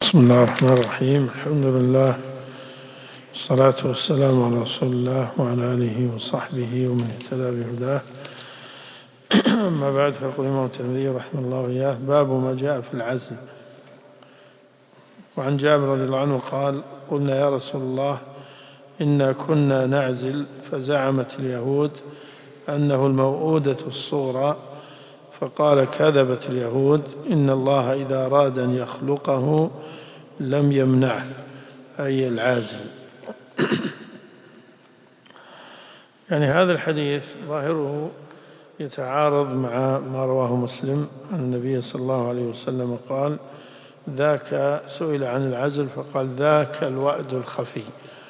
بسم الله الرحمن الرحيم. الحمد لله والصلاة والسلام على رسول الله وعلى آله وصحبه ومن اهتدى بهداه. أما بعد، فيقول الإمام الترمذي رحمه الله إياه: باب ما جاء في العزل. وعن جابر رضي الله عنه قال: قلنا يا رسول الله إنا كنا نعزل، فزعمت اليهود أنه الموءودة الصغرى، فقال: كذبت اليهود، إن الله إذا أراد أن يخلقه لم يمنعه، أي العازل. يعني هذا الحديث ظاهره يتعارض مع ما رواه مسلم عن النبي صلى الله عليه وسلم قال: ذاك، سئل عن العزل فقال: ذاك الوأد الخفي.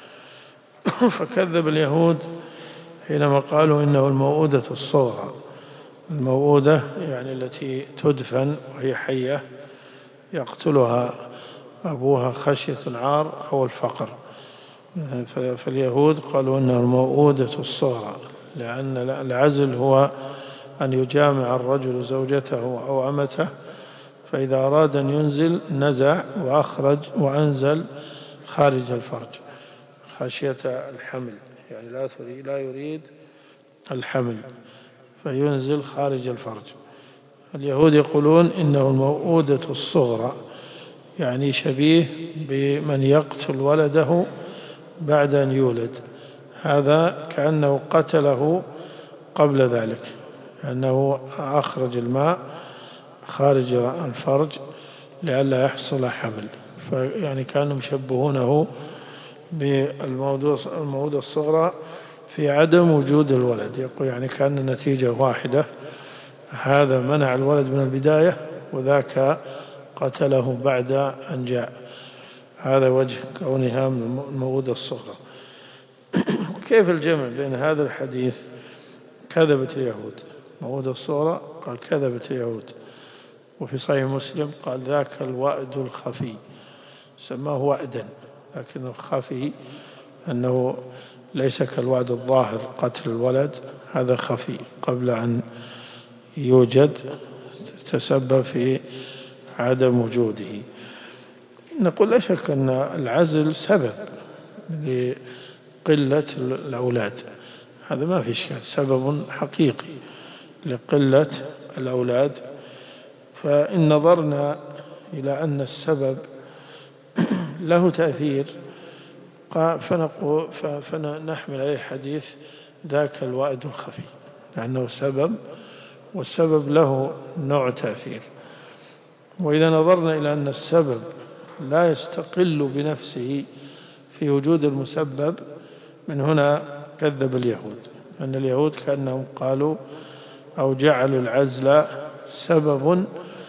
فكذب اليهود حينما قالوا إنه الموءودة الصغرى. الموءودة يعني التي تدفن وهي حية يقتلها أبوها خشية العار أو الفقر. فاليهود قالوا إنه الموءودة الصغرى، لأن العزل هو أن يجامع الرجل زوجته أو أمته، فإذا أراد أن ينزل نزع وأخرج وأنزل خارج الفرج خشية الحمل، يعني لا يريد الحمل فينزل خارج الفرج. اليهود يقولون إنه الموءودة الصغرى، يعني شبيه بمن يقتل ولده بعد أن يولد، هذا كأنه قتله قبل ذلك، لأنه أخرج الماء خارج الفرج لئلا يحصل حمل. يعني كانوا يشبهونه بالموءودة الصغرى في عدم وجود الولد. يقول يعني كأن النتيجة واحدة، هذا منع الولد من البداية وذاك قتله بعد أن جاء. هذا وجه كونها من الموءودة الصغرى. كيف الجمع بين هذا الحديث كذبت اليهود، الموءودة الصغرى قال كذبت اليهود، وفي صحيح مسلم قال ذاك الوأد الخفي، سماه وأدا لكنه خفي، أنه ليس كالوعد الظاهر قتل الولد، هذا خفي قبل أن يوجد، تسبب في عدم وجوده. نقول لا شك أن العزل سبب لقلة الأولاد، هذا ما في إشكال، سبب حقيقي لقلة الأولاد. فإن نظرنا إلى أن السبب له تأثير فنحمل عليه حديث ذاك الوأد الخفي، لأنه سبب والسبب له نوع تأثير. وإذا نظرنا إلى أن السبب لا يستقل بنفسه في وجود المسبب، من هنا كذب اليهود، أن اليهود كأنهم قالوا أو جعلوا العزل سبب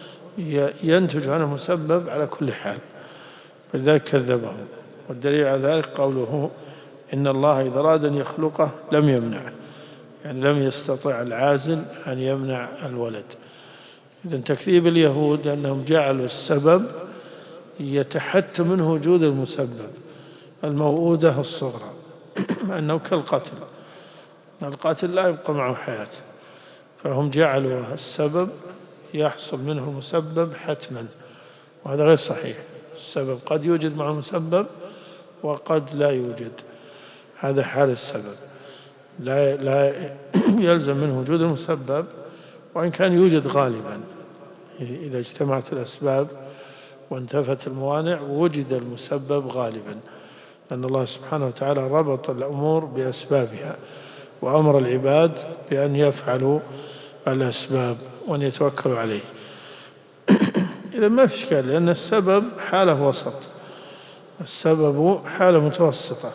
ينتج عنه مسبب على كل حال، فلذلك كذبهم. والدليل على ذلك قوله: إن الله إذا أراد أن يخلقه لم يمنعه، يعني لم يستطع العازل أن يمنع الولد. إذن تكذيب اليهود أنهم جعلوا السبب يتحتم منه وجود المسبب، الموءودة الصغرى، أنه كالقتل، القاتل لا يبقى معه حياة، فهم جعلوا السبب يحصل منه المسبب حتما، وهذا غير صحيح. السبب قد يوجد مع المسبب وقد لا يوجد، هذا حال السبب، لا يلزم منه وجود المسبب، وإن كان يوجد غالبا إذا اجتمعت الأسباب وانتفت الموانع وجد المسبب غالبا، لأن الله سبحانه وتعالى ربط الأمور بأسبابها وأمر العباد بأن يفعلوا الأسباب وأن يتوكلوا عليه. إذا ما في إشكال، لأن السبب حالة وسط، السبب حالة متوسطة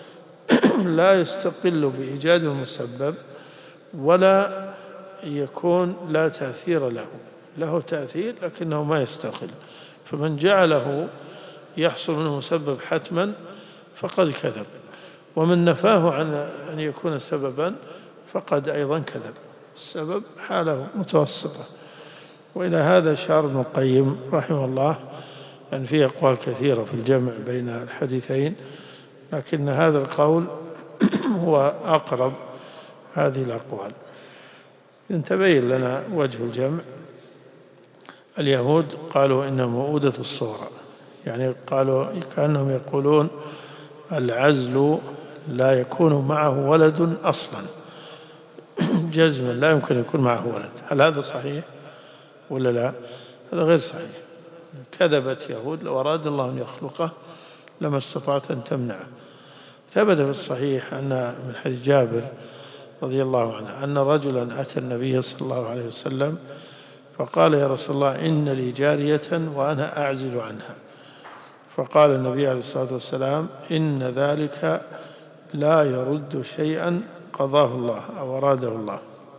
لا يستقل بإيجاد المسبب ولا يكون لا تأثير له، له تأثير لكنه ما يستقل. فمن جعله يحصل منه مسبب حتما فقد كذب، ومن نفاه عن أن يكون سببا فقد أيضا كذب. السبب حالة متوسطة. وإلى هذا أشار ابن القيم رحمه الله أن فيه أقوال كثيرة في الجمع بين الحديثين، لكن هذا القول هو أقرب هذه الأقوال. إن تبين لنا وجه الجمع، اليهود قالوا إنها موءودة الصغرى، يعني قالوا كأنهم يقولون العزل لا يكون معه ولد أصلا جزما، لا يمكن يكون معه ولد. هل هذا صحيح ولا لا؟ هذا غير صحيح. كذبت يهود، لو أراد الله أن يخلقه لما استطعت أن تمنعه. ثبت في الصحيح أن من حديث جابر رضي الله عنه أن رجلا أتى النبي صلى الله عليه وسلم فقال: يا رسول الله، إن لي جارية وأنا أعزل عنها. فقال النبي عليه الصلاة والسلام: إن ذلك لا يرد شيئا قضاه الله أو أراده الله.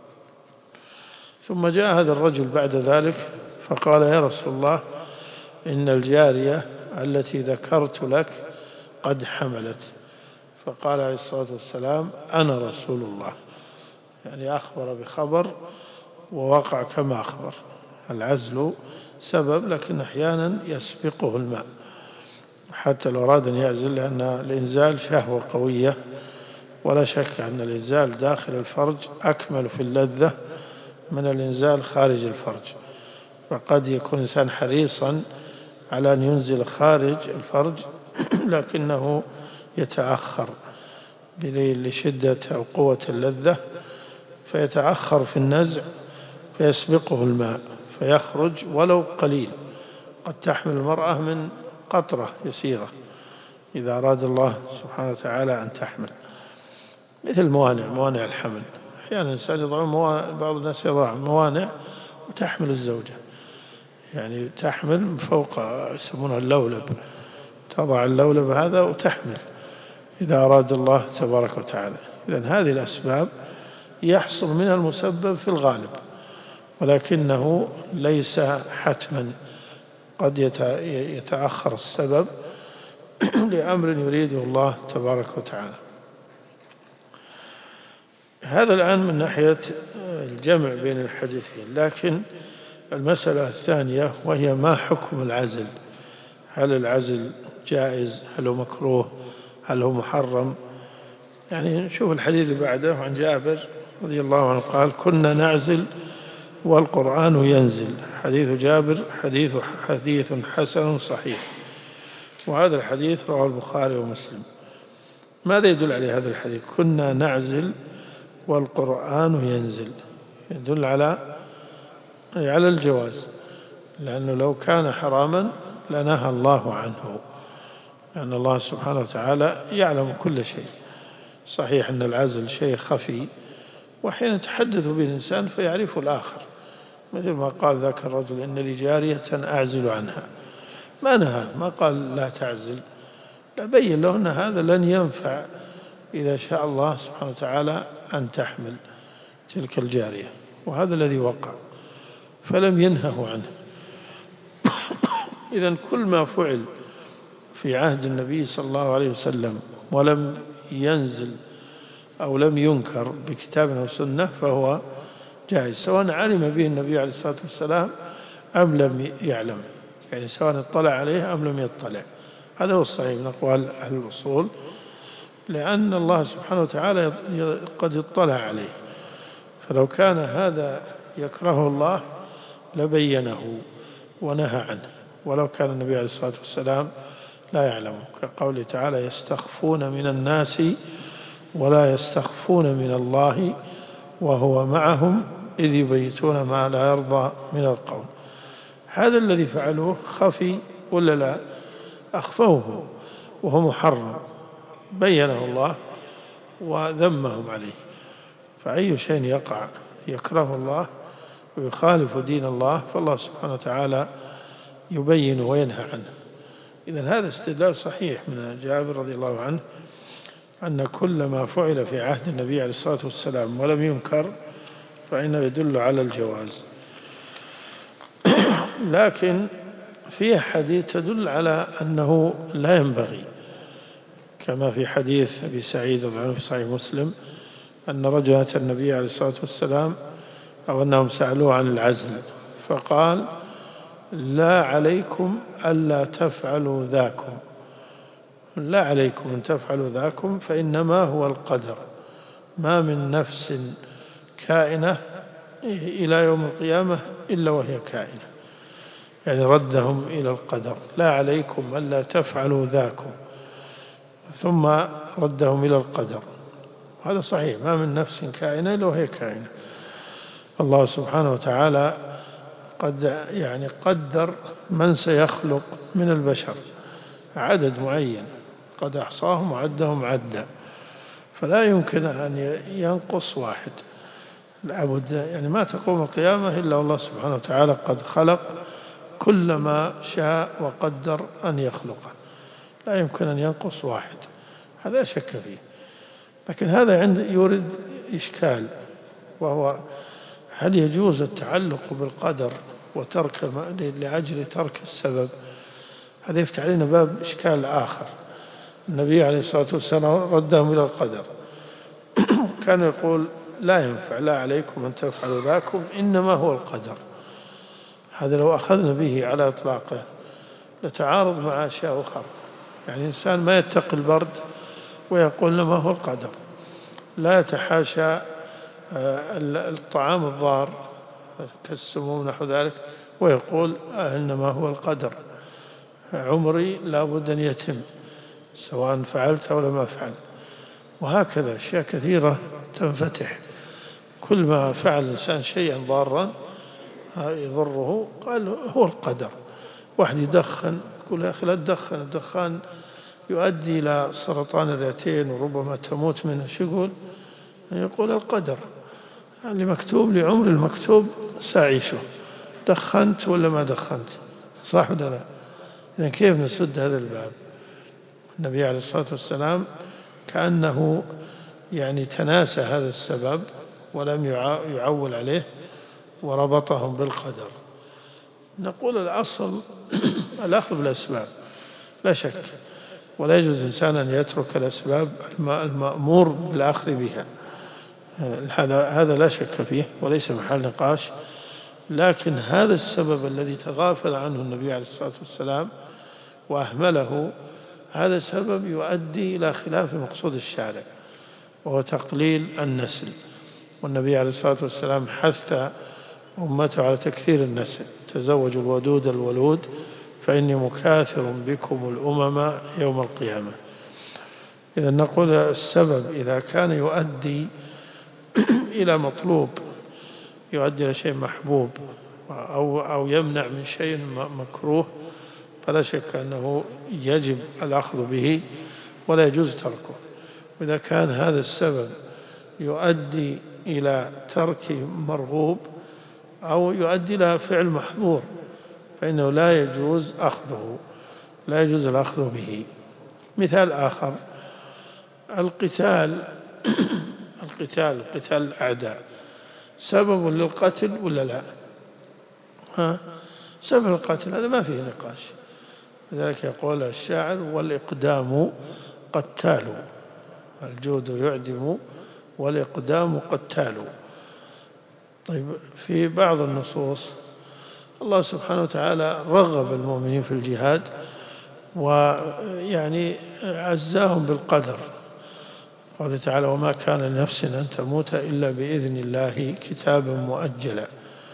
ثم جاء هذا الرجل بعد ذلك فقال: يا رسول الله، إن الجارية التي ذكرت لك قد حملت. فقال عليه الصلاة والسلام: أنا رسول الله. يعني أخبر بخبر ووقع كما أخبر. العزل سبب، لكن أحيانا يسبقه الماء حتى لو أراد أن يعزل، لأن الإنزال شهوة قوية، ولا شك أن الإنزال داخل الفرج أكمل في اللذة من الإنزال خارج الفرج. فقد يكون إنسان حريصا على أن ينزل خارج الفرج لكنه يتأخر لشدة أو قوة اللذة، فيتأخر في النزع فيسبقه الماء فيخرج ولو قليل. قد تحمل المرأة من قطرة يسيرة إذا أراد الله سبحانه وتعالى أن تحمل، مثل موانع الحمل. أحيانا الإنسان بعض الناس يضع موانع وتحمل الزوجة، يعني تحمل فوق، يسمونها اللولب، تضع اللولب هذا وتحمل إذا أراد الله تبارك وتعالى. إذن هذه الأسباب يحصل منها المسبب في الغالب، ولكنه ليس حتما، قد يتأخر السبب لأمر يريده الله تبارك وتعالى. هذا الآن من ناحية الجمع بين الحديثين. لكن المسألة الثانية وهي ما حكم العزل؟ هل العزل جائز؟ هل هو مكروه؟ هل هو محرم؟ يعني نشوف الحديث اللي بعده عن جابر رضي الله عنه قال: كنا نعزل والقرآن ينزل. حديث جابر حديث حسن صحيح، وهذا الحديث رواه البخاري ومسلم. ماذا يدل عليه هذا الحديث؟ كنا نعزل والقرآن ينزل، يدل على الجواز، لأنه لو كان حراما لنهى الله عنه، لأن الله سبحانه وتعالى يعلم كل شيء. صحيح أن العزل شيء خفي، وحين يتحدث به الإنسان فيعرف الآخر، مثل ما قال ذاك الرجل: إن لي جارية أعزل عنها. ما نهى، ما قال لا تعزل، لا، بين له أن هذا لن ينفع إذا شاء الله سبحانه وتعالى أن تحمل تلك الجارية، وهذا الذي وقع، فلم ينهه عنه. إذن كل ما فعل في عهد النبي صلى الله عليه وسلم ولم ينزل أو لم ينكر بكتاب أو سنة فهو جائز، سواء علم به النبي عليه الصلاة والسلام أم لم يعلم، يعني سواء اطلع عليه أم لم يطلع. هذا هو الصحيح من أقوال أهل الأصول، لأن الله سبحانه وتعالى قد اطلع عليه، فلو كان هذا يكره الله لبينه ونهى عنه، ولو كان النبي عليه الصلاة والسلام لا يعلمه، كقوله تعالى: يستخفون من الناس ولا يستخفون من الله وهو معهم إذ يبيتون ما لا يرضى من القول. هذا الذي فعلوه خفي ولا لا؟ أخفوه وهو محرم، بينه الله وذمهم عليه. فأي شيء يقع يكره الله ويخالف دين الله فالله سبحانه وتعالى يبين وينهى عنه. إذن هذا استدلال صحيح من جابر رضي الله عنه أن كل ما فعل في عهد النبي عليه الصلاة والسلام ولم ينكر فإنه يدل على الجواز. لكن فيه حديث تدل على أنه لا ينبغي، كما في حديث أبي سعيد رضي الله عنه في صحيح مسلم أن رجلا أتى النبي عليه الصلاة والسلام أو أنهم سألوه عن العزل فقال: لا عليكم ألا تفعلوا ذاكم، لا عليكم أن تفعلوا ذاكم، فإنما هو القدر، ما من نفس كائنة إلى يوم القيامة إلا وهي كائنة. يعني ردهم إلى القدر، لا عليكم ألا تفعلوا ذاكم، ثم ردهم إلى القدر. هذا صحيح، ما من نفس كائنة إلا وهي كائنة. الله سبحانه وتعالى قد يعني قدر من سيخلق من البشر عدد معين، قد أحصاهم وعدهم عدا، فلا يمكن أن ينقص واحد. لابد يعني ما تقوم القيامة إلا والله سبحانه وتعالى قد خلق كل ما شاء وقدر أن يخلقه، لا يمكن أن ينقص واحد، هذا لا شك فيه. لكن هذا يورد إشكال، وهو هل يجوز التعلق بالقدر وترك لأجل ترك السبب؟ هذا يفتح علينا باب إشكال آخر. النبي عليه الصلاة والسلام ردهم إلى القدر، كان يقول لا ينفع، لا عليكم أن تفعلوا ذاكم، إنما هو القدر. هذا لو أخذنا به على إطلاقه لتعارض مع أشياء أخرى. يعني الإنسان ما يتقي البرد ويقول إنما هو القدر، لا يتحاشى الطعام الضار كالسموم نحو ذلك ويقول إنما هو القدر، عمري لا بد أن يتم سواء فعلت أو لم أفعل. وهكذا أشياء كثيرة تنفتح، كل ما فعل الإنسان شيئا ضارا يضره قال هو القدر. واحد يدخن يقول يا أخي لا تدخن، الدخان يؤدي إلى سرطان الرئتين وربما تموت منه، شو يقول القدر، اللي مكتوب لي عمر المكتوب سأعيشه، دخنت ولا ما دخنت، صح ولا لا؟ إذن كيف نسد هذا الباب؟ النبي عليه الصلاة والسلام كأنه يعني تناسى هذا السبب ولم يعول عليه وربطهم بالقدر. نقول الأصل الأخذ بالأسباب لا شك، ولا يجوز الإنسان أن يترك الأسباب المأمور بالأخذ بها، هذا لا شك فيه وليس محل نقاش. لكن هذا السبب الذي تغافل عنه النبي عليه الصلاة والسلام وأهمله، هذا سبب يؤدي إلى خلاف مقصود الشارع، وهو تقليل النسل. والنبي عليه الصلاة والسلام حث أمته على تكثير النسل، تزوجوا الودود الولود فإني مكاثر بكم الأمم يوم القيامة. إذا نقول السبب إذا كان يؤدي إلى مطلوب، يؤدي إلى شيء محبوب، أو يمنع من شيء مكروه، فلا شك أنه يجب الأخذ به ولا يجوز تركه. وإذا كان هذا السبب يؤدي إلى ترك مرغوب أو يؤدي إلى فعل محظور، فإنه لا يجوز أخذه، لا يجوز الأخذ به. مثال آخر، القتال قتال الأعداء سبب للقتل ولا لا؟ سبب القتل هذا ما فيه نقاش، لذلك يقول الشاعر والإقدام قتال، الجود يعدم والإقدام قتال. طيب في بعض النصوص الله سبحانه وتعالى رغب المؤمنين في الجهاد ويعني عزاهم بالقدر، قال تعالى وما كان لنفس أن تموت إلا بإذن الله كتابا مؤجلا،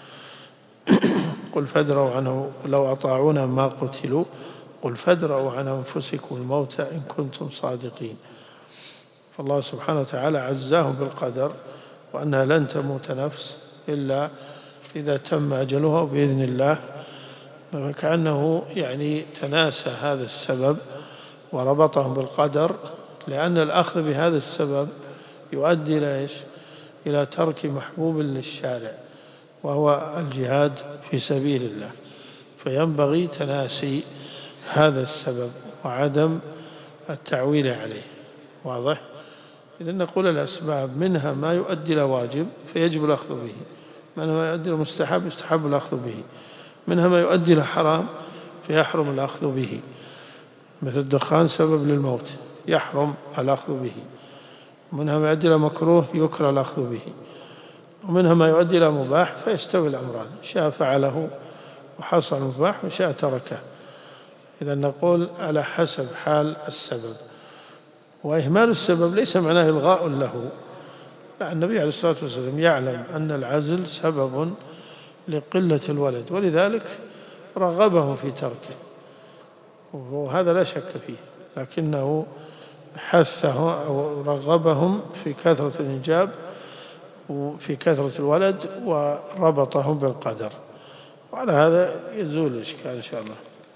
قل فادروا عنه لو أطاعونا ما قتلوا قل فادروا عن أنفسكم الموت إن كنتم صادقين. فالله سبحانه وتعالى عزاهم بالقدر وأنها لن تموت نفس إلا إذا تم أجلها بإذن الله، فكأنه يعني تناسى هذا السبب وربطهم بالقدر، لأن الأخذ بهذا السبب يؤدي إلى إيش؟ إلى ترك محبوب للشارع وهو الجهاد في سبيل الله، فينبغي تناسي هذا السبب وعدم التعويل عليه. واضح؟ إذن نقول الأسباب منها ما يؤدي إلى واجب فيجب الأخذ به، منها ما يؤدي إلى مستحب يستحب الأخذ به، منها ما يؤدي إلى حرام فيحرم الأخذ به، مثل الدخان سبب للموت يحرم الأخذ به، منها ما يؤدي إلى مكروه يكره الأخذ به، ومنها ما يؤدي إلى مباح فيستوي الأمران، شاء فعله وحصل مباح وشاء تركه. إذا نقول على حسب حال السبب، وإهمال السبب ليس معناه إلغاء له، لا، النبي عليه الصلاة والسلام يعلم أن العزل سبب لقلة الولد، ولذلك رغبهم في تركه، وهذا لا شك فيه، لكنه حثه أو رغبهم في كثرة الإنجاب وفي كثرة الولد وربطهم بالقدر، وعلى هذا يزول الإشكال إن شاء الله.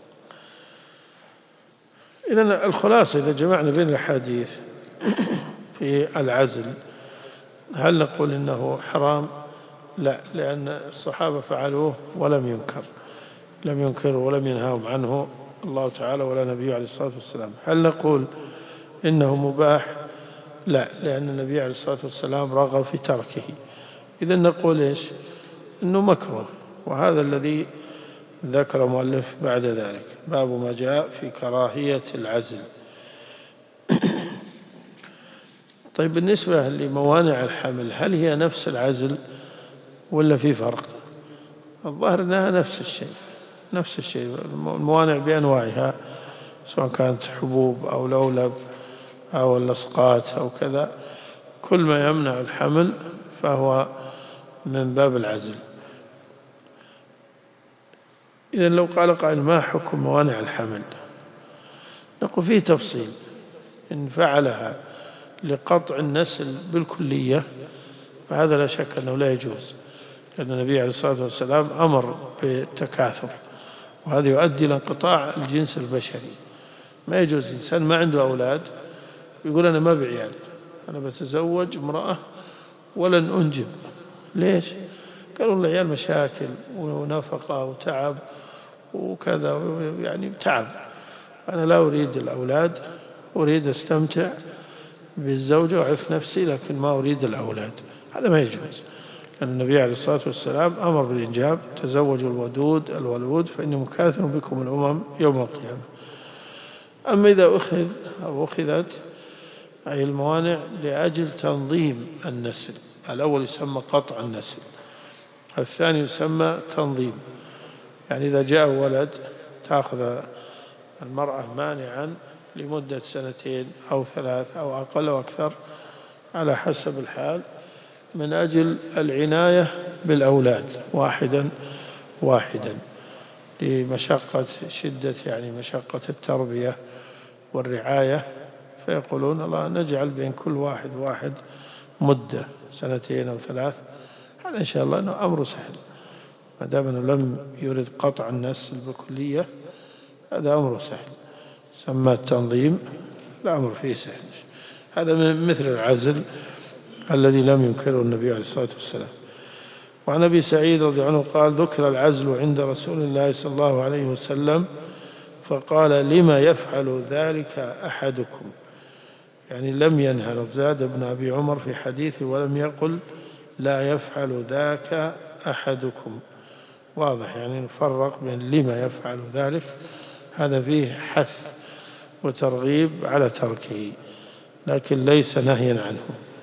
إذن الخلاصة إذا جمعنا بين الأحاديث في العزل، هل نقول إنه حرام؟ لا، لأن الصحابة فعلوه ولم ينكروا ولم ينهاهم عنه الله تعالى ولا نبيه عليه الصلاة والسلام. هل نقول إنه مباح؟ لا، لأن النبي عليه الصلاة والسلام رغب في تركه. إذن نقول إيش؟ إنه مكروه، وهذا الذي ذكر المؤلف بعد ذلك، باب ما جاء في كراهية العزل. طيب بالنسبة لموانع الحمل، هل هي نفس العزل ولا في فرق؟ الظاهر أنها نفس الشيء، الموانع بأنواعها، سواء كانت حبوب أو لولب أو اللصقات أو كذا، كل ما يمنع الحمل فهو من باب العزل. إذن لو قال قائل ما حكم موانع الحمل؟ نقول فيه تفصيل. إن فعلها لقطع النسل بالكلية فهذا لا شك أنه لا يجوز، لأن النبي عليه الصلاة والسلام أمر بالتكاثر، وهذا يؤدي إلى انقطاع الجنس البشري. ما يجوز إنسان ما عنده أولاد يقول أنا ما بعيال، أنا بتزوج امرأة ولن أنجب. ليش؟ قالوا العيال مشاكل ونفقة وتعب وكذا، يعني تعب، أنا لا أريد الأولاد، أريد أستمتع بالزوجة وأعف نفسي، لكن ما أريد الأولاد. هذا ما يجوز، لأن النبي عليه الصلاة والسلام أمر بالإنجاب، تزوجوا الولود فإني مكاثر بكم الأمم يوم القيامة. أما إذا أخذ أو أخذت أي الموانع لأجل تنظيم النسل، الأول يسمى قطع النسل، الثاني يسمى تنظيم. يعني إذا جاء ولد تأخذ المرأة مانعا لمدة 2 أو 3 أو أقل أو أكثر على حسب الحال، من أجل العناية بالأولاد واحدا لمشقة شدة، يعني مشقة التربية والرعاية، فيقولون الله نجعل بين كل واحد مدة 2 أو 3. هذا إن شاء الله أنه أمر سهل، ما دام أنه لم يرد قطع النسل بالكلية، هذا أمر سهل، سمى التنظيم، الأمر فيه سهل. هذا مثل العزل الذي لم ينكره النبي عليه الصلاة والسلام. وعن أبي سعيد رضي الله عنه قال ذكر العزل عند رسول الله صلى الله عليه وسلم فقال لما يفعل ذلك أحدكم، يعني لم ينهى، زاد ابن أبي عمر في حديثه ولم يقل لا يفعل ذاك أحدكم، واضح، يعني نفرق بين لما يفعل ذلك، هذا فيه حث وترغيب على تركه، لكن ليس نهيا عنه.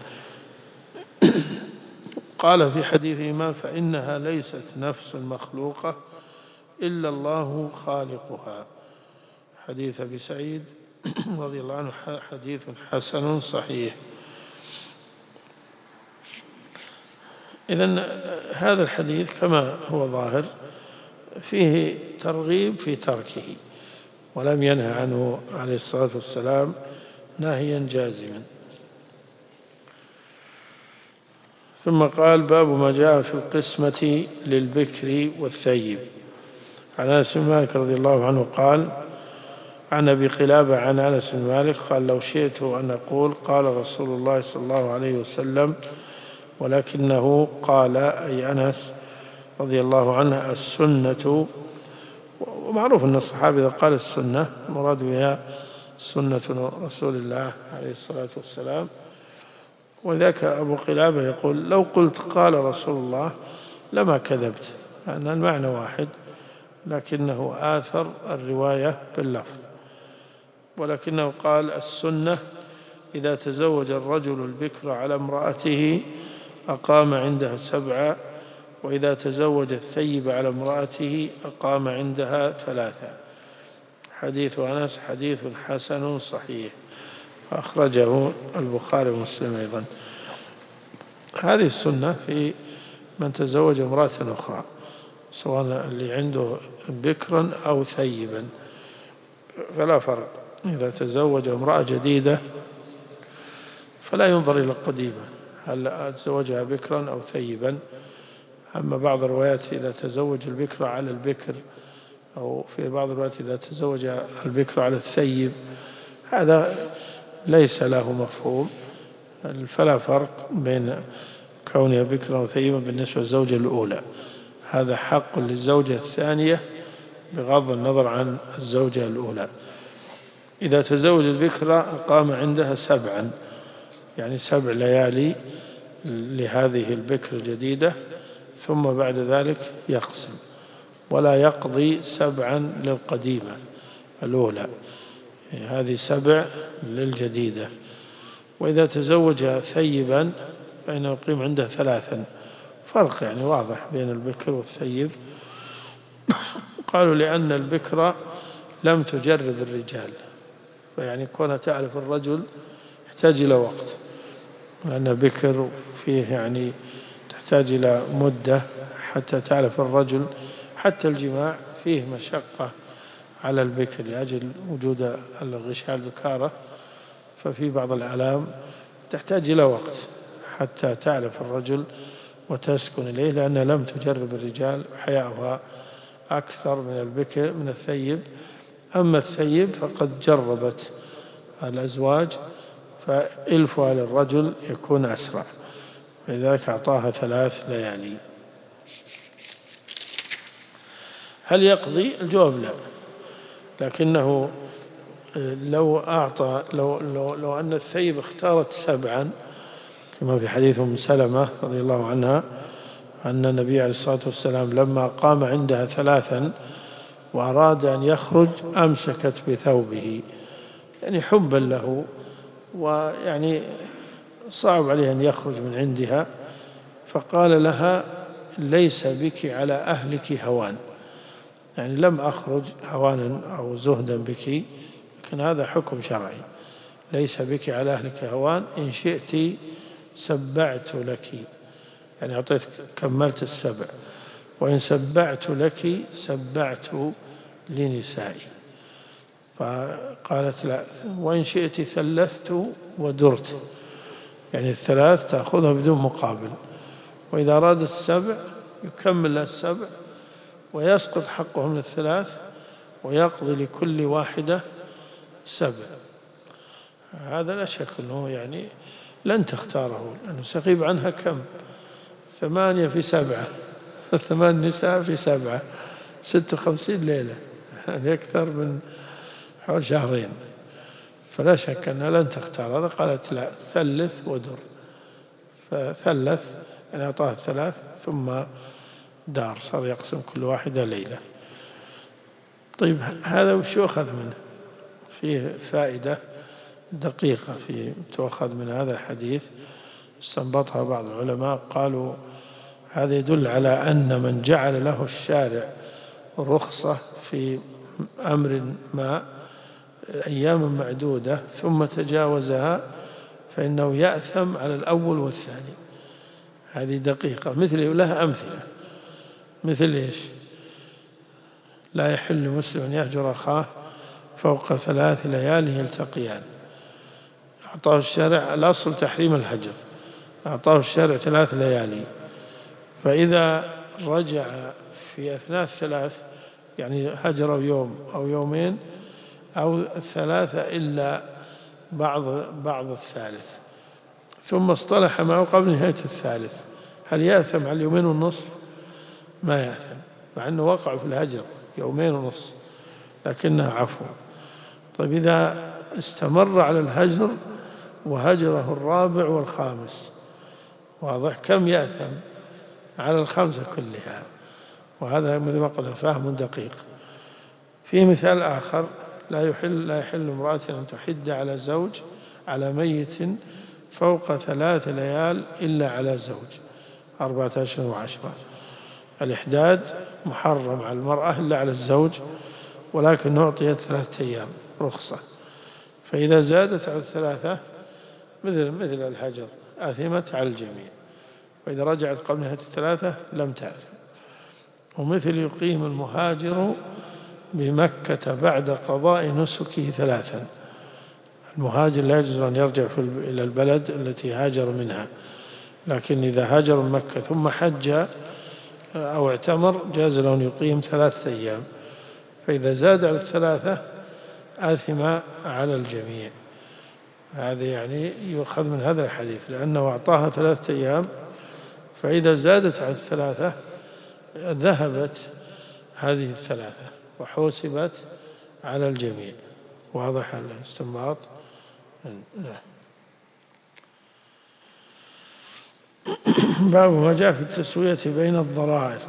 قال في حديثهما فإنها ليست نفس مخلوقة إلا الله خالقها، حديث أبي سعيد رضي الله عنه حديث حسن صحيح. إذن هذا الحديث كما هو ظاهر فيه ترغيب في تركه، ولم ينهى عنه عليه الصلاة والسلام نهيا جازما. ثم قال باب ما جاء في القسمة للبكر والثيب. عن أنس بن مالك رضي الله عنه قال عن أبي قلابة عن أنس بن مالك قال لو شئت أن أقول قال رسول الله صلى الله عليه وسلم، ولكنه قال أي أنس رضي الله عنه السنة، ومعروف أن الصحابة إذا قال السنة مراد بها سنة رسول الله عليه الصلاة والسلام. ولذلك أبو قلابة يقول لو قلت قال رسول الله لما كذبت، لأن المعنى واحد، لكنه آثر الرواية باللفظ. ولكنه قال السنة إذا تزوج الرجل البكر على امرأته أقام عندها 7، وإذا تزوج الثيب على امرأته أقام عندها 3. حديث أنس حديث حسن صحيح، أخرجه البخاري ومسلم أيضا. هذه السنة في من تزوج امرأة أخرى، سواء اللي عنده بكرا أو ثيبا، فلا فرق. إذا تزوج امرأة جديدة فلا ينظر إلى القديمة هل تزوجها بكرا أو ثيبا. أما بعض الروايات إذا تزوج البكر على البكر، أو في بعض الروايات إذا تزوج البكر على الثيب، هذا ليس له مفهوم. فلا فرق بين كونها بكرا وثيبا بالنسبة للزوجة الأولى، هذا حق للزوجة الثانية بغض النظر عن الزوجة الأولى. إذا تزوج البكرة أقام عندها 7، يعني 7 ليالي لهذه البكر الجديدة، ثم بعد ذلك يقسم، ولا يقضي 7 للقديمة الأولى، هذه 7 للجديدة. وإذا تزوج ثيبا فإنه يقيم عنده 3. فرق يعني واضح بين البكر والثيب. قالوا لأن البكرة لم تجرب الرجال، فيعني كونها تعرف الرجل يحتاج إلى وقت، لأن البكر فيه يعني تحتاج إلى مدة حتى تعرف الرجل، حتى الجماع فيه مشقة على البكر لأجل وجود الغشاء البكارة، ففي بعض الآلام تحتاج إلى وقت حتى تعرف الرجل وتسكن إليه، لأنها لم تجرب الرجال، حياؤها أكثر من البكر من الثيب. أما الثيب فقد جربت الأزواج، فإلفها للرجل يكون أسرع، لذلك أعطاها 3 ليالي. هل يقضي؟ الجواب لا، لكنه لو أعطى لو أن الثيب اختارت 7 كما في حديث أم سلمة رضي الله عنها أن النبي عليه الصلاة والسلام لما قام عندها 3 وأراد أن يخرج أمسكت بثوبه، يعني حبا له، ويعني صعب عليه أن يخرج من عندها، فقال لها ليس بك على أهلك هوان، يعني لم أخرج هوانا أو زهدا بك، لكن هذا حكم شرعي، ليس بك على أهلك هوان، إن شئت سبعت لك، يعني أعطيت كملت 7، وإن سبعت لك سبعت لنسائي. فقالت لا، وإن شئت ثلثت ودرت، يعني 3 تأخذها بدون مقابل، وإذا أرادت 7 يكمل 7 ويسقط حقه من 3 ويقضي لكل واحدة 7. هذا لا شك أنه يعني لن تختاره، لأنه سغيب عنها كم؟ 8 في 7، 8 نساء في 7، 56 ليلة، يعني أكثر من حول 2 شهر، فلا شك أنها لن تختار هذا. قالت لا، ثلث ودر، فثلث يعني أعطاها 3 ثم دار، صار يقسم كل واحدة ليلة. طيب هذا وش يؤخذ منه؟ فيه فائدة دقيقة تؤخذ من هذا الحديث استنبطها بعض العلماء، قالوا هذا يدل على أن من جعل له الشارع رخصة في أمر ما أيام معدودة ثم تجاوزها فإنه يأثم على الأول والثاني. هذه دقيقة، مثل لها أمثلة، مثل إيش؟ لا يحل مسلم أن يهجر أخاه فوق 3 ليال يلتقيان. أعطاه الشارع الأصل تحريم الهجر، أعطاه الشارع 3 ليالي، فإذا رجع في أثناء 3 يعني هجر يوم أو يومين أو 3 إلا بعض الثالث، ثم اصطلح معه قبل نهاية الثالث، هل يأثم على 2.5 يوم؟ ما يأثم، مع أنه وقع في الهجر 2.5 يوم لكنها عفو. طيب إذا استمر على الهجر وهجره 4 و5، واضح كم يأثم؟ على 5 كلها، وهذا مثل ما قلنا فهم دقيق. في مثال آخر، لا يحل امرأة أن تحد على زوج على ميت فوق 3 ليال إلا على زوج 4 أشهر و10. الإحداد محرم على المرأة إلا على الزوج، ولكن أعطيت 3 أيام رخصة، فإذا زادت على 3 مثل الهجر آثمت على الجميع، وإذا رجعت قبل نهاية 3 لم تأثم. ومثل يقيم المهاجر بمكة بعد قضاء نسكه 3. المهاجر لا يجوز أن يرجع إلى البلد التي هاجر منها، لكن إذا هاجر من مكة ثم حج أو اعتمر جاز له أن يقيم 3 أيام، فإذا زاد على 3 آثم على الجميع. هذا يعني يؤخذ من هذا الحديث، لأنه أعطاها 3 أيام، فإذا زادت على 3 ذهبت هذه 3 وحوسبت على الجميع. واضح الاستنباط؟ باب ما جاء في التسوية بين الضرائر.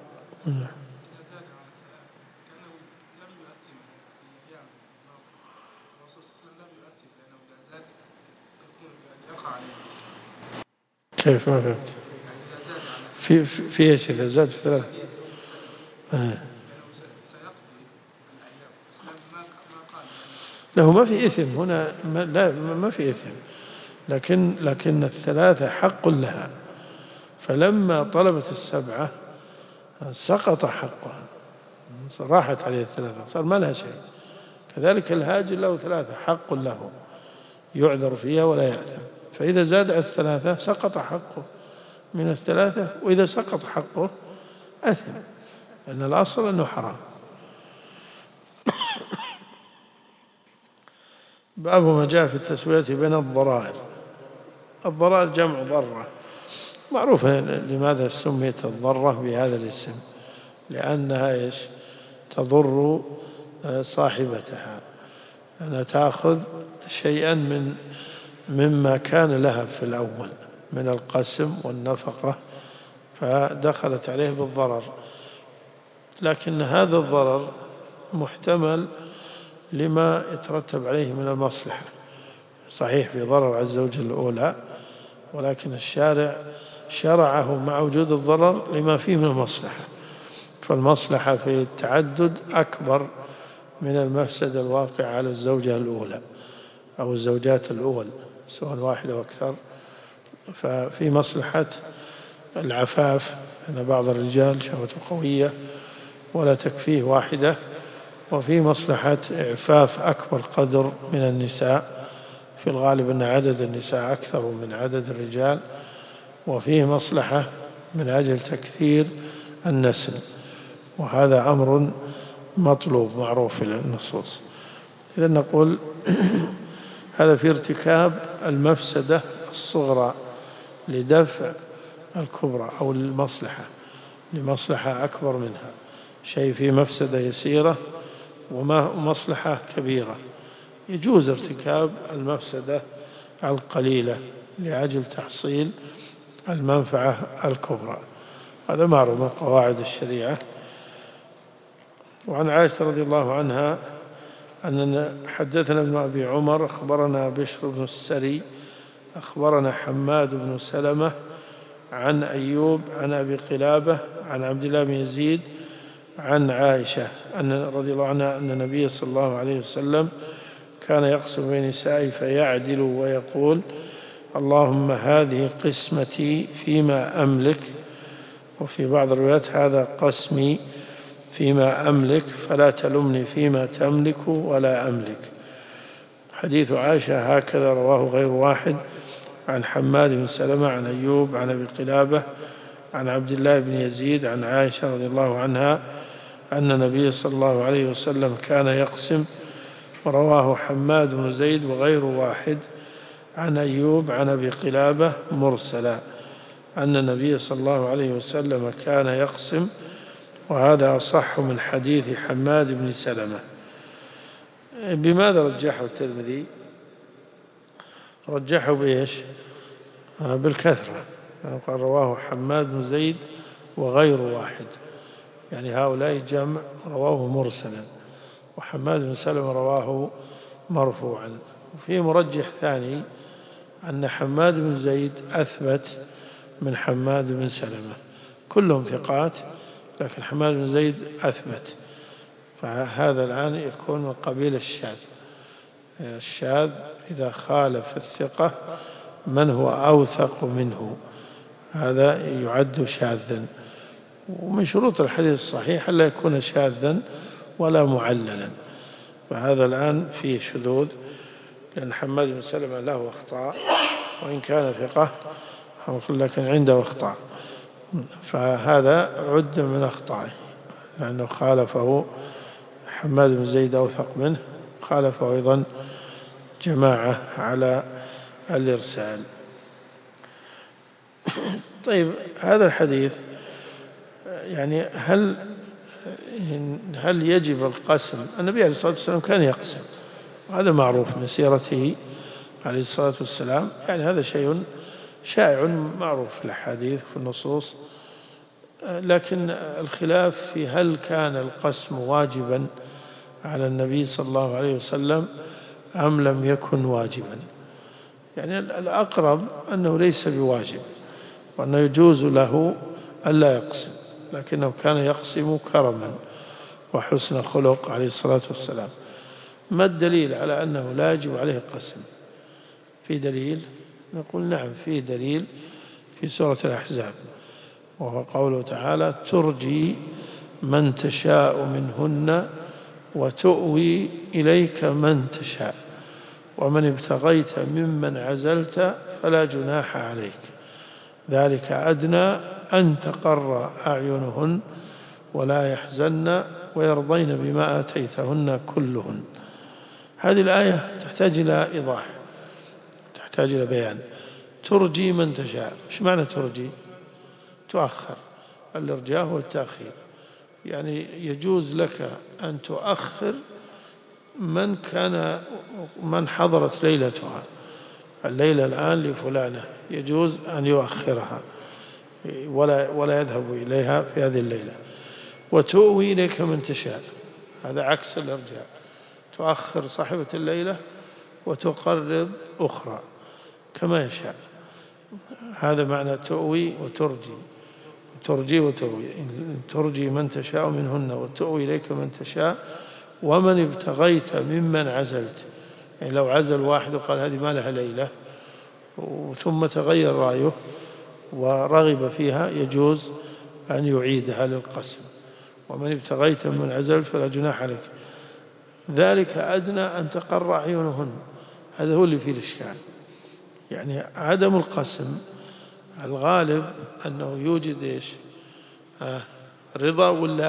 كيف؟ ما فهمت. في ايش اذا زاد في 3؟ له ما في إثم هنا، لا ما في إثم، لكن 3 حق لها، فلما طلبت 7 سقط حقها، راحت عليه 3 صار ما لها شيء. كذلك الهاجر له 3 حق له يعذر فيها ولا يأثم، فإذا زاد على 3 سقط حقه من 3، وإذا سقط حقه أثم، لأن الأصل أنه حرام. باب ما جاء في التسوية بين الضرائر. الضرائر جمع ضرة، معروفة لماذا سميت الضرة بهذا الاسم، لأنها إيش؟ تضر صاحبتها، أنها تأخذ شيئا مما كان لها في الأول من القسم والنفقة، فدخلت عليه بالضرر، لكن هذا الضرر محتمل لما يترتب عليه من المصلحة. صحيح في ضرر على الزوجة الأولى، ولكن الشارع شرعه مع وجود الضرر لما فيه من المصلحة، فالمصلحة في التعدد أكبر من المفسدة الواقعة على الزوجة الأولى أو الزوجات الأول سواء واحدة أو أكثر. ففي مصلحة العفاف، أن بعض الرجال شهوته قوية ولا تكفيه واحدة، وفي مصلحة إعفاف أكبر قدر من النساء، في الغالب أن عدد النساء أكثر من عدد الرجال، وفيه مصلحة من أجل تكثير النسل، وهذا أمر مطلوب معروف في النصوص. إذا نقول هذا في ارتكاب المفسدة الصغرى لدفع الكبرى، أو المصلحة لمصلحة أكبر منها، شيء فيه مفسدة يسيرة ومصلحة كبيرة، يجوز ارتكاب المفسدة القليلة لأجل تحصيل المنفعة الكبرى. هذا معروف من قواعد الشريعة. وعن عائشة رضي الله عنها أننا حدثنا ابن أبي عمر أخبرنا بشر بن السري أخبرنا حماد بن سلمة عن أيوب عن أبي قلابة عن عبد الله بن يزيد عن عائشة أن رضي الله عنها أن النبي صلى الله عليه وسلم كان يقسم بين نسائه فيعدل ويقول: اللهم هذه قسمتي فيما أملك، وفي بعض الروايات هذا قسمي فيما أملك، فلا تلمني فيما تملك ولا أملك. حديث عائشة هكذا رواه غير واحد عن حماد بن سلمة عن أيوب عن أبي قلابة عن عبد الله بن يزيد عن عائشة رضي الله عنها أن النبي صلى الله عليه وسلم كان يقسم، ورواه حماد بن زيد وغير واحد عن أيوب عن أبي قلابة مرسلا أن النبي صلى الله عليه وسلم كان يقسم، وهذا أصح من حديث حماد بن سلمة. بماذا رجحه الترمذي؟ رجحه بإيش؟ بالكثرة، يعني قال رواه حماد بن زيد وغير واحد، يعني هؤلاء جمع رواه مرسلا، وحماد بن سلمة رواه مرفوعا. وفي مرجح ثاني أن حماد بن زيد أثبت من حماد بن سلمة، كلهم ثقات لكن حماد بن زيد أثبت، فهذا الآن يكون من قبيل الشاذ. الشاذ إذا خالف الثقة من هو أوثق منه، هذا يعد شاذا. ومن شروط الحديث الصحيح ألا يكون شاذا ولا معللا، فهذا الآن فيه شذوذ، لأن حماد بن سلمة له أخطاء وإن كان ثقة لكن عنده أخطاء، فهذا عد من أخطائه، لأنه خالفه حماد بن زيد أوثق منه، خالفه أيضا جماعة على الإرسال. طيب هذا الحديث يعني هل يجب القسم؟ النبي عليه الصلاة والسلام كان يقسم، وهذا معروف من سيرته عليه الصلاة والسلام، يعني هذا شيء شائع معروف في الأحاديث في النصوص، لكن الخلاف في هل كان القسم واجبا على النبي صلى الله عليه وسلم أم لم يكن واجبا. يعني الأقرب أنه ليس بواجب، وأنه يجوز له ألا يقسم، لكنه كان يقسم كرما وحسن خلق عليه الصلاة والسلام. ما الدليل على أنه لا يجب عليه القسم؟ في دليل؟ نقول نعم، في دليل في سورة الأحزاب، وهو قوله تعالى: ترجي من تشاء منهن وتؤوي إليك من تشاء ومن ابتغيت ممن عزلت فلا جناح عليك ذلك أدنى أن تقر أعينهن ولا يحزن ويرضين بما آتيتهن كلهن. هذه الآية تحتاج إلى إيضاح، تحتاج إلى بيان. ترجي من تشاء، إيش معنى ترجي؟ تؤخر، الإرجاء هو التأخير، يعني يجوز لك أن تؤخر من حضرت ليلتها، الليلة الآن لفلانة، يجوز أن يؤخرها ولا يذهب إليها في هذه الليلة. وتؤوي إليك من تشاء، هذا عكس الإرجاء، تؤخر صاحبة الليلة وتقرب أخرى كما يشاء، هذا معنى تؤوي وترجي. ترجي وتؤوي، ترجي من تشاء منهن وتؤوي إليك من تشاء ومن ابتغيت ممن عزلت، يعني لو عزل واحد وقال هذه ما لها ليلة ثم تغير رأيه ورغب فيها، يجوز أن يعيدها للقسم. ومن ابتغيت ممن عزلت فلا جناح عليك ذلك أدنى أن تقر أعينهن، هذا هو اللي فيه الإشكال. يعني عدم القسم الغالب أنه يوجد إيش؟ رضا ولا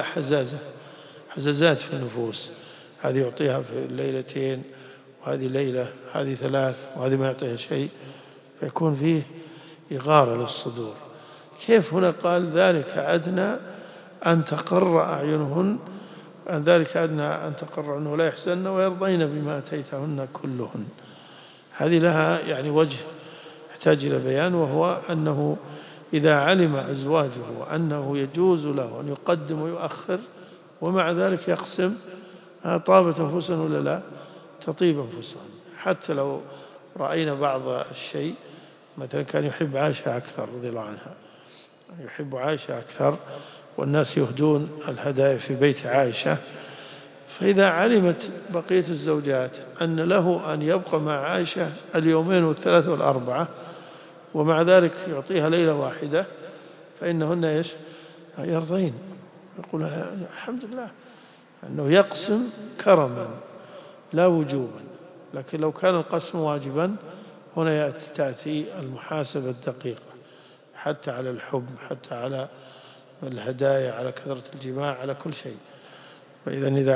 حزازات في النفوس، هذه يعطيها في الليلتين وهذه ليلة، هذه ثلاث وهذه ما يعطيها شيء، فيكون فيه إغارة للصدور. كيف هنا قال ذلك أدنى أن تقر أعينهن، ذلك أدنى أن تقر أنه لا يحزن ويرضين بما أتيتهن كلهن؟ هذه لها يعني وجه يحتاج إلى بيان، وهو أنه إذا علم أزواجه أنه يجوز له أن يقدم ويؤخر ومع ذلك يقسم، طابت أنفسهم ولا لا؟ تطيب أنفسهم. حتى لو رأينا بعض الشيء، مثلا كان يحب عائشة أكثر رضي الله عنها، يحب عائشة أكثر والناس يهدون الهدايا في بيت عائشة، فإذا علمت بقية الزوجات أن له أن يبقى مع عائشة اليومين والثلاث والأربعة ومع ذلك يعطيها ليلة واحدة، فإنهن إيش؟ يرضين، يقول الحمد لله أنه يقسم كرما لا وجوبا. لكن لو كان القسم واجبا هنا تأتي المحاسبة الدقيقة، حتى على الحب، حتى على الهدايا، على كثرة الجماع، على كل شيء. فإذا إذا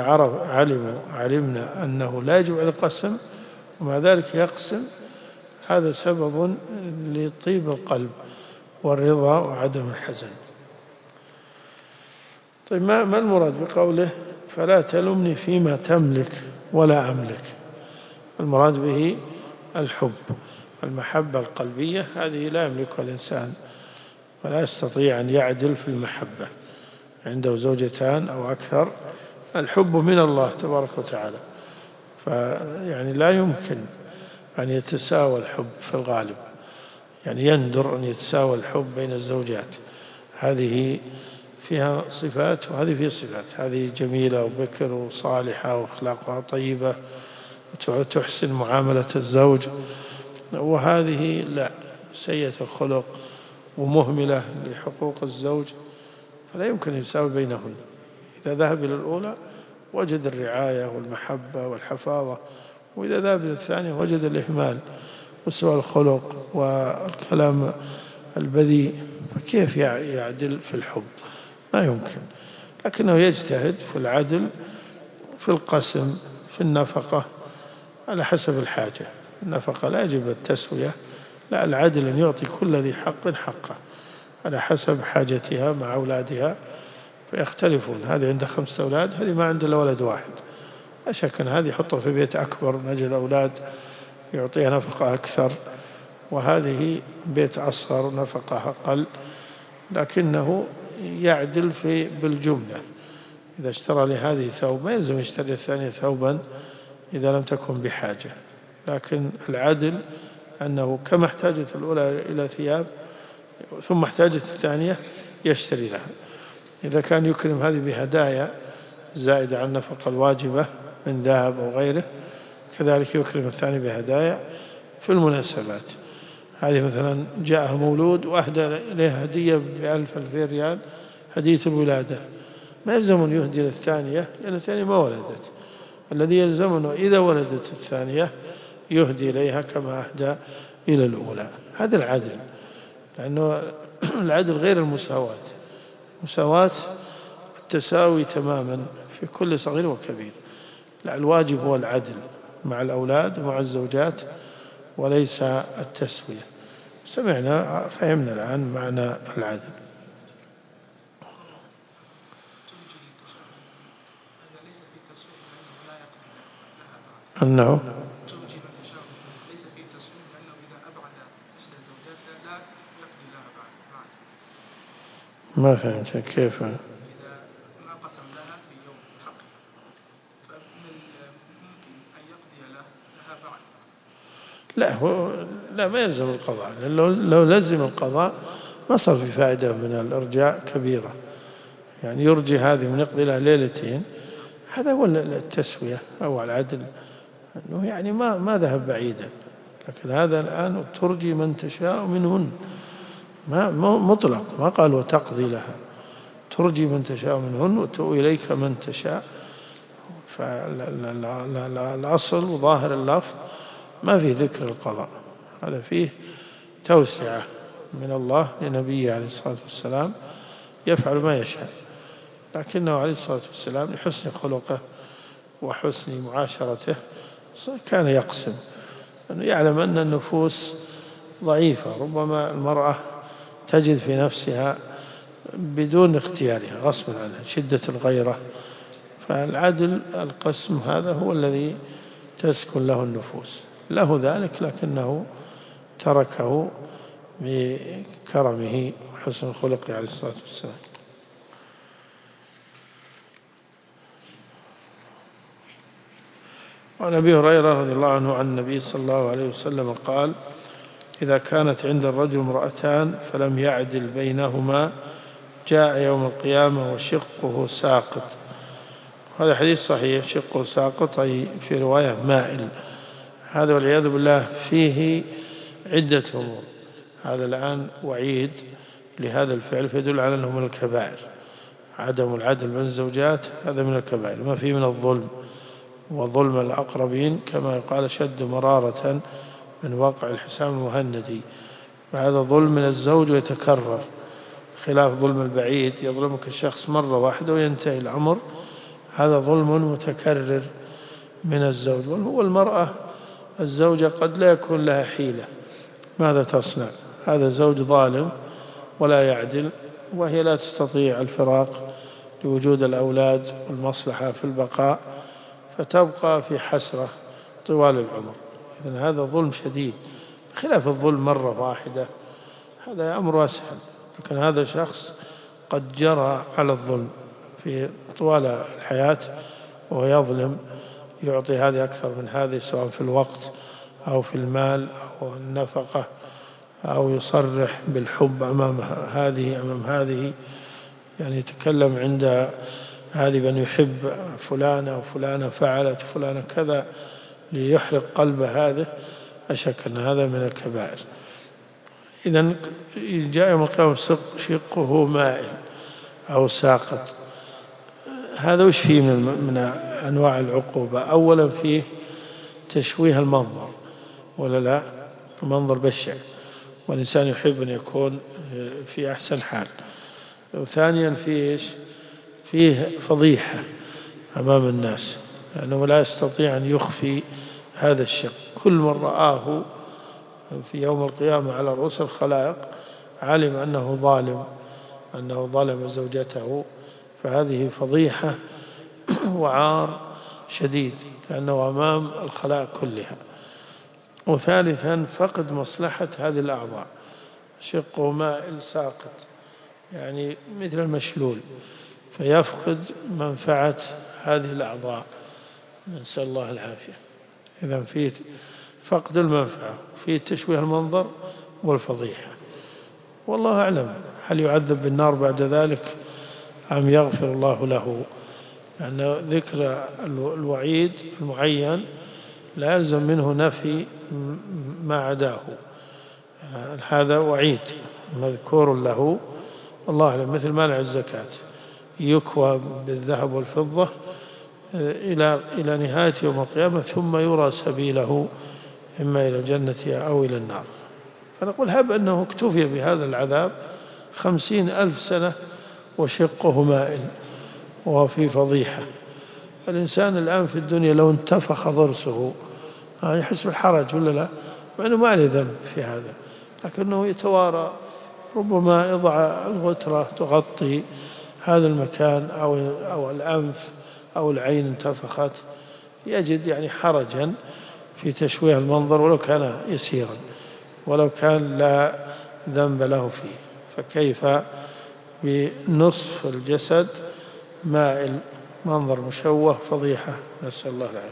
علمنا أنه لا يجب على القسم ومع ذلك يقسم، هذا سبب لطيب القلب والرضا وعدم الحزن. طيب ما المراد بقوله فلا تلمني فيما تملك ولا أملك؟ المراد به الحب، المحبة القلبية، هذه لا يملكها الإنسان ولا يستطيع أن يعدل في المحبة، عنده زوجتان أو أكثر، الحب من الله تبارك وتعالى، فيعني لا يمكن أن يتساوى الحب في الغالب، يعني يندر أن يتساوى الحب بين الزوجات، هذه فيها صفات وهذه فيها صفات، هذه جميلة وبكر وصالحة وأخلاقها طيبة وتحسن معاملة الزوج، وهذه لا، سيئة الخلق ومهملة لحقوق الزوج، فلا يمكن يساوي بينهن. إذا ذهب إلى الأولى وجد الرعاية والمحبة والحفاظة، وإذا ذهب إلى الثانية وجد الإهمال وسوء الخلق والكلام البذيء، فكيف يعدل في الحب؟ ما يمكن. لكنه يجتهد في العدل في القسم، في النفقة على حسب الحاجة. النفقة لا يجب التسوية، لا، العدل أن يعطي كل ذي حق حقه على حسب حاجتها مع أولادها، فيختلفون. هذه عنده 5 أولاد، هذه ما عنده إلا ولد واحد، لا شك أن هذه يحطها في بيت أكبر من أجل الأولاد يعطيها نفقة أكثر، وهذه بيت أصغر نفقة أقل، لكنه يعدل بالجملة. إذا اشترى لهذه ثوب ما يلزم يشتري الثانية ثوبا إذا لم تكن بحاجة، لكن العدل أنه كما احتاجت الأولى إلى ثياب ثم احتاجت الثانية يشتري لها. إذا كان يكرم هذه بهدايا زائدة عن النفقة الواجبة من ذهب أو غيره، كذلك يكرم الثاني بهدايا في المناسبات. هذه مثلا جاءه مولود وأهدى إليه هدية ب1000-2000 ريال، هدية الولادة، ما يلزم أن يهدي للثانية لأن الثانية ما ولدت. الذي يلزمه إذا ولدت الثانية يهدي إليها كما أهدى إلى الأولى. هذا العدل، لأنه العدل غير المساواة. مساواة التساوي تماما في كل صغير وكبير. لا، الواجب هو العدل مع الأولاد ومع الزوجات وليس التسوية. فهمنا الآن معنى العدل. أنه ليس فيه تسوية لأنه إذا أبعد إحدى زوجاتها لا يقضي لها بعد. ما فهمت كيف؟ إذا ما قسم لها في يوم الحق فمن الممكن أن يقضي لها بعد. لا ما يلزم القضاء، لأن لو لزم القضاء ما صار في فائدة من الإرجاء كبيرة. يعني يرجي هذه من يقضي لها ليلتين، هذا هو التسوية أو العدل، أنه يعني ما ذهب بعيدا. لكن هذا الآن ترجي من تشاء منهن، ما مطلق، ما قال وتقضي لها، ترجي من تشاء منهن وتؤوي إليك من تشاء. فالأصل وظاهر اللفظ ما في ذكر القضاء، هذا فيه توسعة من الله لنبيه عليه الصلاة والسلام يفعل ما يشاء. لكنه عليه الصلاة والسلام لحسن خلقه وحسن معاشرته كان يقسم، لأنه يعلم أن النفوس ضعيفة، ربما المرأة تجد في نفسها بدون اختيارها غصبا عنها شدة الغيرة، فالعدل القسم هذا هو الذي تسكن له النفوس. له ذلك لكنه تركه بكرمه وحسن خلقه عليه الصلاة والسلام. وعن أبي هريرة رضي الله عنه عن النبي صلى الله عليه وسلم قال: إذا كانت عند الرجل امرأتان فلم يعدل بينهما جاء يوم القيامة وشقه ساقط. هذا حديث صحيح، شقه ساقط أي في رواية مائل. هذا والعياذ بالله فيه عدة أمور. هذا الآن وعيد لهذا الفعل فيدل على أنه من الكبائر. عدم العدل بين الزوجات هذا من الكبائر، ما فيه من الظلم وظلم الأقربين، كما يقال شد مرارة من واقع الحسام المهندي. فهذا ظلم من الزوج ويتكرر، خلاف ظلم البعيد يظلمك الشخص مرة واحدة وينتهي الأمر، هذا ظلم متكرر من الزوج. والمرأة الزوجة قد لا يكون لها حيلة، ماذا تصنع؟ هذا زوج ظالم ولا يعدل، وهي لا تستطيع الفراق لوجود الأولاد والمصلحة في البقاء، فتبقى في حسرة طوال العمر. إذن هذا ظلم شديد، خلاف الظلم مرة واحدة هذا أمر أسهل. لكن هذا شخص قد جرى على الظلم في طوال الحياة وهو يظلم، يعطي هذه أكثر من هذه سواء في الوقت أو في المال أو النفقة، أو يصرح بالحب أمام هذه أمام هذه، يعني يتكلم عند هذه بأن يحب فلانة وفلانة فعلت فلانة كذا ليحرق قلب هذه، أشك أن هذا من الكبائر. إذن جاء يوم القيامة شقه مائل أو ساقط. هذا وش فيه من أنواع العقوبة؟ أولا فيه تشويه المنظر، ولا لا؟ المنظر بشع، والإنسان يحب أن يكون في أحسن حال. وثانيا فيه فضيحة أمام الناس، لأنه لا يستطيع أن يخفي هذا الشق. كل من رآه في يوم القيامة على رؤوس الخلائق علم أنه ظلم زوجته، فهذه فضيحة وعار شديد، لأنه أمام الخلائق كلها. وثالثا فقد مصلحة هذه الأعضاء، شقه مائل ساقط، يعني مثل المشلول، فيفقد منفعة هذه الأعضاء، نسأل الله العافية. إذن فيه فقد المنفعة، فيه تشويه المنظر والفضيحة. والله أعلم هل يعذب بالنار بعد ذلك أم يغفر الله له، لأن ذكر الوعيد المعين لا يلزم منه نفي ما عداه. هذا وعيد مذكور له، والله أعلم، مثل مانع الزكاة يكوى بالذهب والفضة إلى نهاية يوم القيامة، ثم يرى سبيله إما إلى الجنة أو إلى النار. فنقول هب أنه اكتفي بهذا العذاب 50,000 سنة وشقه مائل وهو في فضيحة. الإنسان الآن في الدنيا لو انتفخ ضرسه يحس بالحرج ولا لا؟ مع أنه ما له ذنب في هذا، لكنه يتوارى، ربما يضع الغترة تغطي هذا المكان، أو الأنف أو العين انتفخت، يجد يعني حرجا في تشويه المنظر ولو كان يسيرا، ولو كان لا ذنب له فيه. فكيف بنصف الجسد مائل، منظر مشوه، فضيحة، نسأل الله العافية.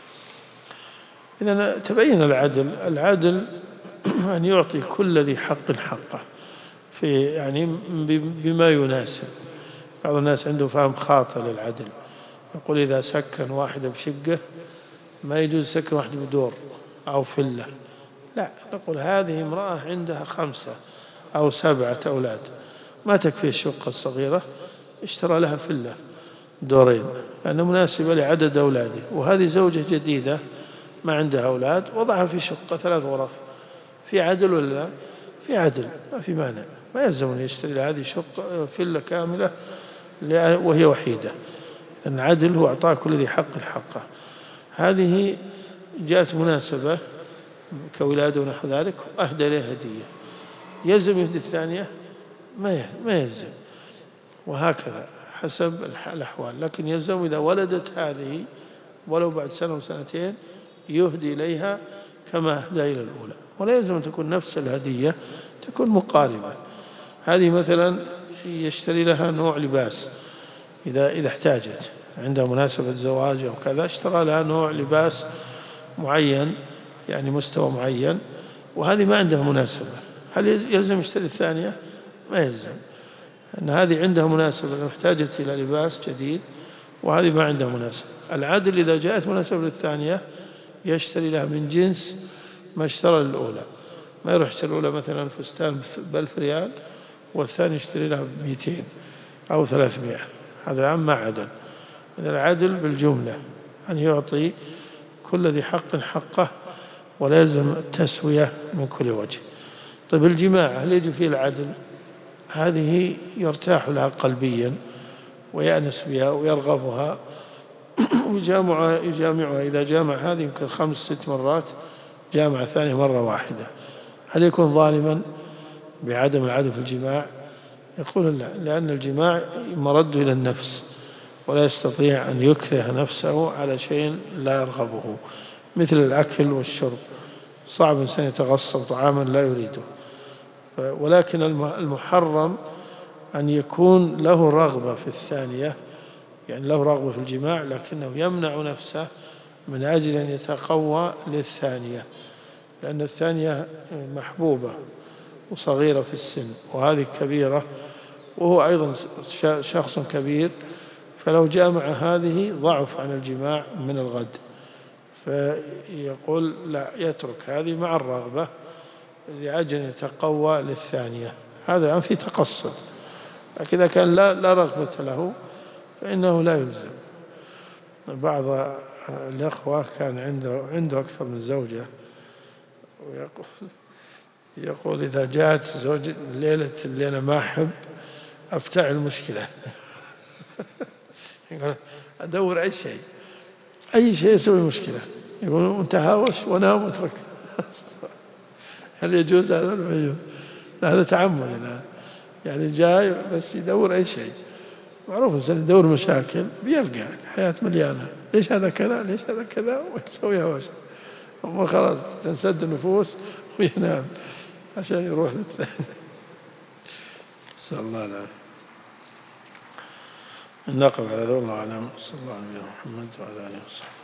إذن تبين العدل أن يعطي كل ذي حق حقه، في يعني بما يناسب. بعض الناس عنده فهم خاطئ للعدل، يقول إذا سكن واحدة بشقة ما يجوز سكن واحدة بدور أو فلة. لا، نقول هذه امرأة عندها 5 أو 7 أولاد، ما تكفي الشقة الصغيرة، اشترى لها فلة دورين لأنها مناسبة لعدد أولاده. وهذه زوجة جديدة ما عندها أولاد، وضعها في شقة 3 غرف. في عدل ولا لا؟ في عدل، ما في مانع، ما يلزم أن يشتري لهذه شقة فلة كاملة وهي وحيدة. العدل هو أعطاء كل ذي حق حقه. هذه جاءت مناسبة كولادة ونحو ذلك، وأهدى لها هدية، يلزم يهدي الثانية؟ ما يلزم، وهكذا حسب الأحوال. لكن يلزم إذا ولدت هذه ولو بعد 1 أو 2 يهدي إليها كما أهدى إلى الأولى، ولا يلزم أن تكون نفس الهدية، تكون مقاربة. هذه مثلا يشتري لها نوع لباس إذا احتاجت، عندها مناسبة زواج أو كذا، اشترى لها نوع لباس معين، يعني مستوى معين، وهذه ما عندها مناسبة، هل يلزم يشتري الثانية؟ ما يلزم، أن هذه عندها مناسبة لو احتاجت إلى لباس جديد، وهذه ما عندها مناسبة. العادل إذا جاءت مناسبة للثانية يشتري لها من جنس ما اشترى للأولى، ما يروح يشتري الأولى مثلا فستان ب1000 ريال والثاني يشتري لها ب200 أو 300. هذا الآن ما عدل. العدل بالجملة أن يعطي كل ذي حق حقه، ولا يلزم التسوية من كل وجه. طيب الجماعة هل يجب فيه العدل؟ هذه يرتاح لها قلبيا ويأنس بها ويرغبها ويجامعها. إذا جامع هذه يمكن 5-6 مرات، جامع ثانية مرة واحدة، هل يكون ظالما بعدم العدل في الجماع؟ يقول لا، لأن الجماع مرد إلى النفس، ولا يستطيع أن يكره نفسه على شيء لا يرغبه، مثل الأكل والشرب، صعب إنسان يتغصب طعاما لا يريده. ولكن المحرم أن يكون له رغبة في الثانية، يعني له رغبة في الجماع لكنه يمنع نفسه من أجل أن يتقوى للثانية، لأن الثانية محبوبة وصغيرة في السن، وهذه كبيرة وهو أيضا شخص كبير، فلو جامع هذه ضعف عن الجماع من الغد، فيقول لا، يترك هذه مع الرغبة لأجل أن يتقوى للثانية. هذا الآن في تقصد، لكن إذا كان لا رغبة له فإنه لا يلزم. بعض الأخوة كان عنده أكثر من زوجة، ويقول إذا جاءت زوجة الليلة اللي أنا ما أحب أفتعل مشكلة. يقول أدور أي شيء يسوي مشكلة، يقول أنت هاوش ونام واترك. هل يجوز هذا؟ ما يجوز، هذا تعمد الآن، يعني جاي بس يدور أي شيء. معروف الإنسان يدور مشاكل بيلقى، الحياة مليانة، ليش هذا كذا ليش هذا كذا ويسويها وش، أما خلاص تنسد النفوس وينام عشان يروح للثاني. صلى الله عليه وسلم. نقف على ذو الله أعلم. صلى الله عليه وسلم محمد وعلى آله وصحبه.